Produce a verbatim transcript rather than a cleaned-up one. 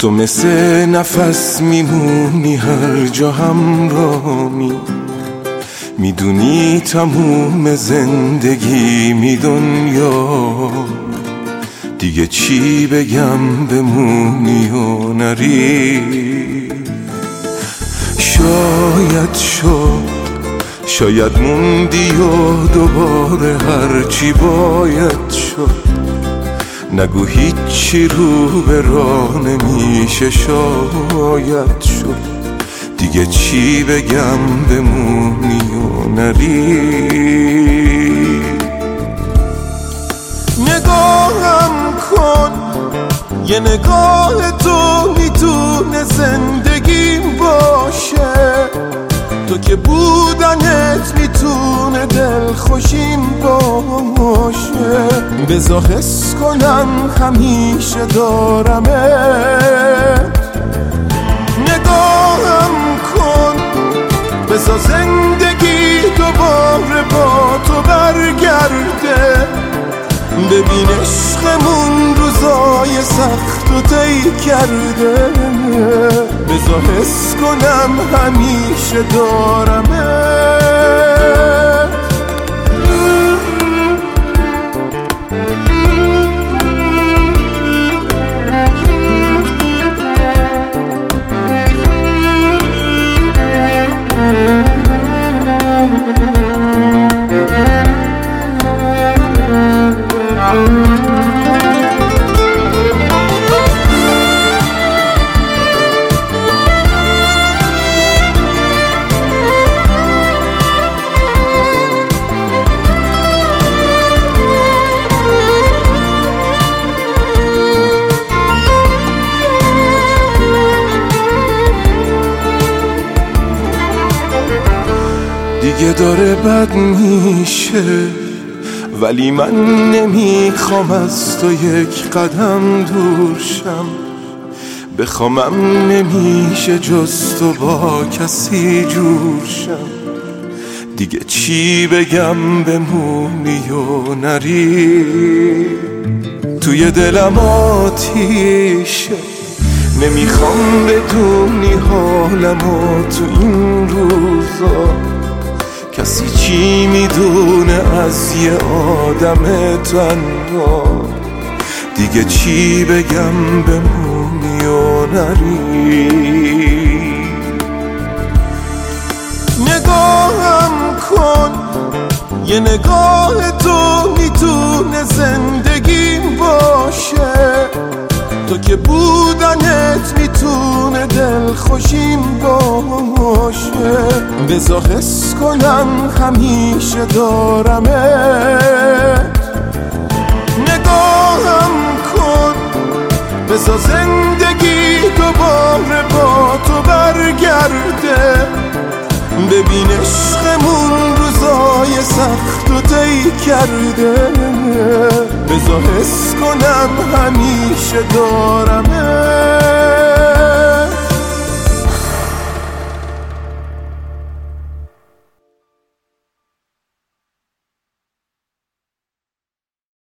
تو مثل نفس میمونی هر جا همراهمی، میدونی تموم زندگی می دنیا، دیگه چی بگم بمونی و نری. شاید شد شاید موندی و دوباره هرچی باید شد، نگو هیچی رو به راه نمیشه. شاید شد دیگه چی بگم بمونی و نری. نگاهم کن یه نگاه تو میتونه زندگیم باشه، تو که بودنت میتونه دل خوشیم باشه. بذار حس کنم همیشه دارمت، نگاهم کن بذار زندگی دوباره با تو برگرده. ببین عشقمون روزای سخت و طی کرده، بذار حس کنم همیشه دارمت. دیگه داره بد میشه، ولی من نمیخوام از تو یک قدم دور شم. بخوامم نمیشه جز تو با کسی جور شم. دیگه چی بگم بمونی و نری. توی دلم آتیشه، نمیخوام بدونی حالمو تو این روزا. کسی چی میدونه از یه آدم تنها. دیگه چی بگم بمونی و نری. نگاهم کن یه نگاه تو میتونه زندگیم باشه، تو که بودنت میتونه دل خوشیم باشه. بذار حس کنم همیشه دارمت، نگاهم کن بذار زندگی دوباره با تو برگرده. ببین عشقمون روزای سخت و طی کرده، بذار حس کنم همیشه دارمت.